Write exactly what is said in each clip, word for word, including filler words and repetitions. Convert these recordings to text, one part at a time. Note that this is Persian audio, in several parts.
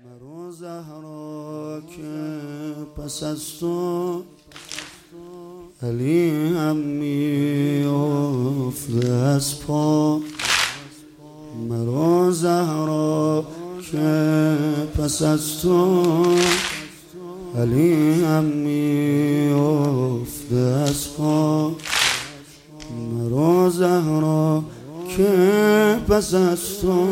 مرو زهرا که پس از تو علی هم میافته از پا. مرو زهرا که پس از تو علی هم میافته از پا. مرو زهرا که پس از تو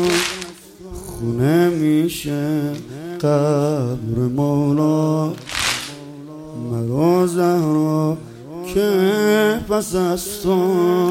خونه میشه قبر مولا. مرو زهرا که پس از تو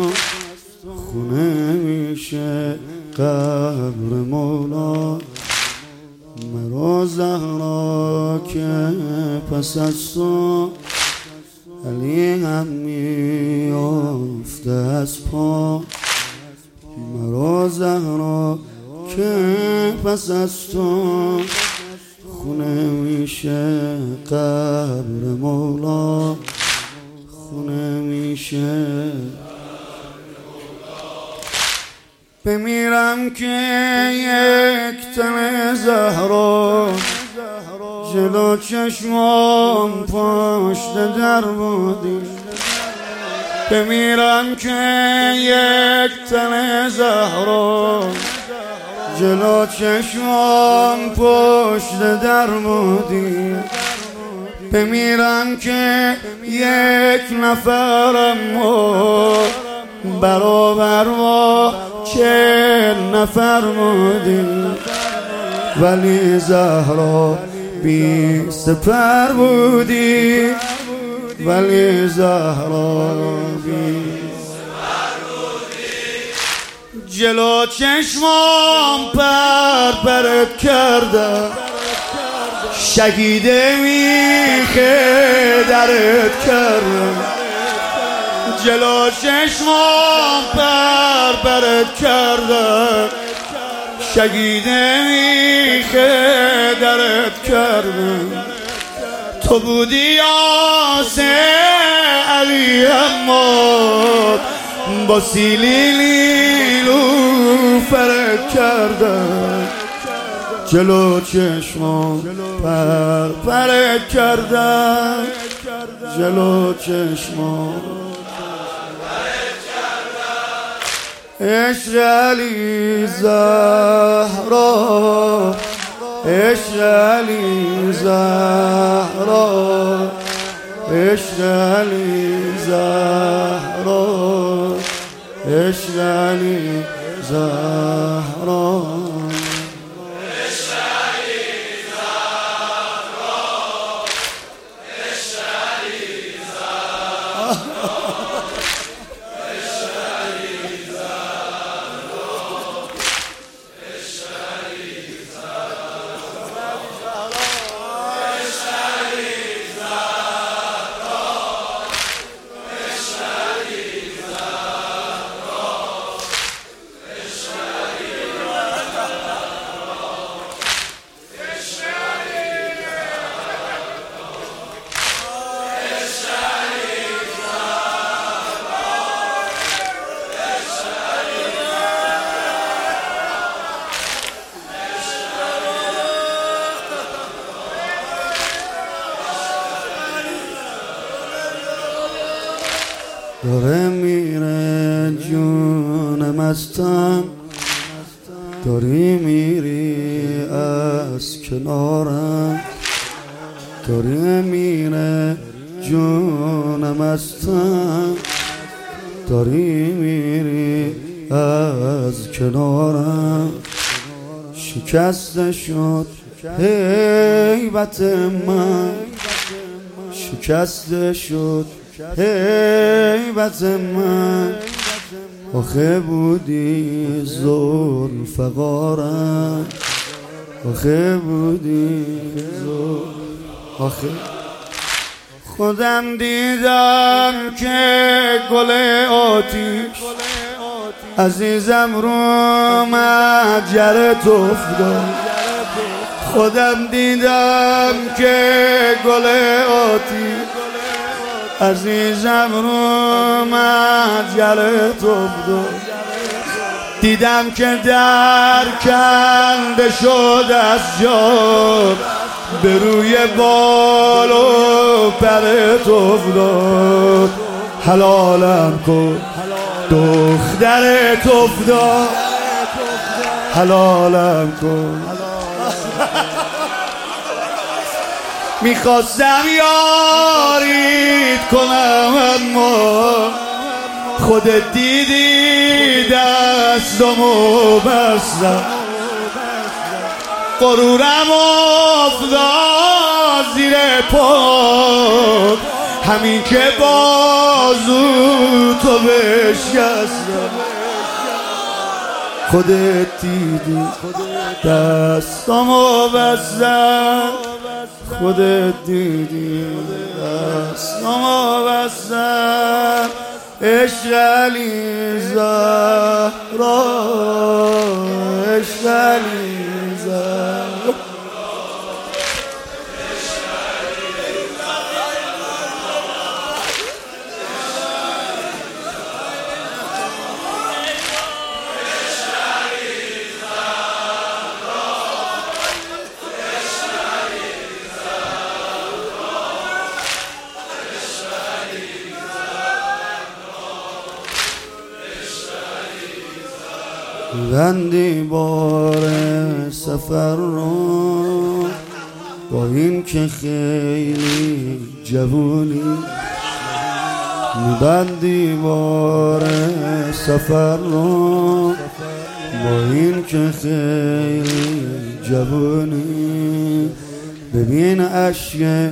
خونه میشه قبر مولا. مرو زهرا که پس از تو علی هم میافته از پا. مرو زهرا که پس از تو خونه میشه قبر مولا. خونه میشه بمیرم که یک تن زهرا جلو چشمام پشت در بودی. بمیرم که یک تن زهرا جلو چشمام پشت در بودی. بمیرم که یک نفرم و برابر با چه نفر بودی. ولی زهرا بی سپر بودی. ولی زهرا بی جلو چشمام پر پرت کرده شهیده میخه درت کرده. جلو چشمام پر پرت کرده شهیده میخه درت کرده. تو بودی آسه علی اماد با سیلی لیلو فرد کرده. جلو چشمام پر پرت کرده. جلو چشمام عشق علی زهرا. عشق علی زهرا. عشق علی زهرا. عشق علی زهرا. داره میره جونم از تن. داری میری از کنارم. داری میره جونم از تن. داری میری از کنارم. شکسته شد هیبت من. شکسته شد هیبت من. آخه بودی ذوالفقارم. آخه بودی ذوالفقارم. آخه خودم دیدم که گل آتیش عزیزم رو مجرت افتاد. خودم دیدم که گل آتیش عزیزم رو مجرت افتاد. دیدم که در کنده شد از جا، به روی بال و پرت افتاد. حلالم کن دخترت افتاد، حلالم کن. میخواستم یاریت کنم اما خودت دیدی دستمو بستم. غرورم افتاد زیر پا، همین که بازو تو بشکستم. خودت دیدی دستمو بستم، خودت دیدی دستمو بستم. عشق علی زهرا، عشق علی زهرا. بندی بار سفر رو با این که خیلی جوونی، میبندی بار سفر رو با این که خیلی جوونی. ببین اشک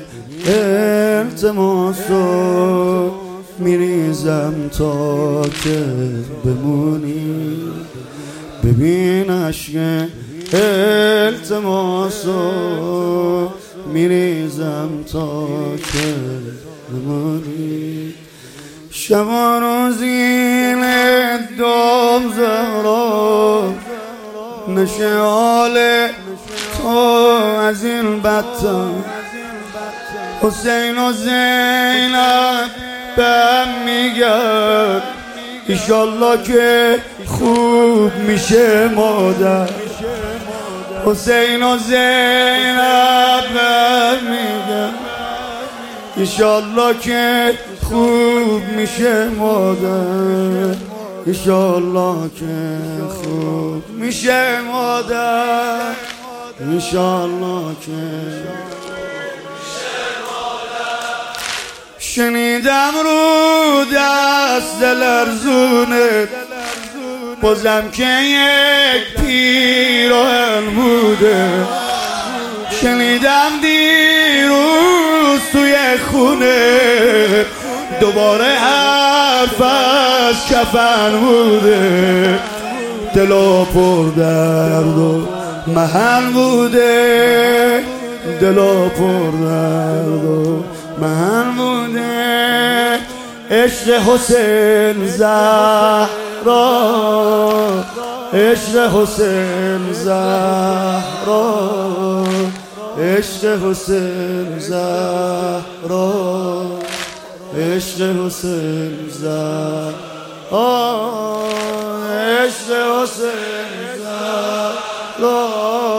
التماسو میریزم تا که بمونی. ببین اشک التماسو میریزم تا که بمونی. شب روزین دوم زهرا، نشه حال تو از این بدتر. حسین و زینب بهم میگن ایشالله که خوب میشه مادر. حسین و زینب بهم میگن ایشالله که خوب میشه مادر. ایشالله که خوب میشه مادر. ایشالله که شنیدم رو دست لرزونت بازم که یک پیراهن بوده. شنیدم دیروز توی خونه دوباره حرف از کفن بوده. دلا پر درد و محن بوده، دلا پر درد و محن بوده. عشق حسین زهرا، عشق حسین زهرا، عشق حسین زهرا، عشق حسین زهرا، عشق حسین زهرا.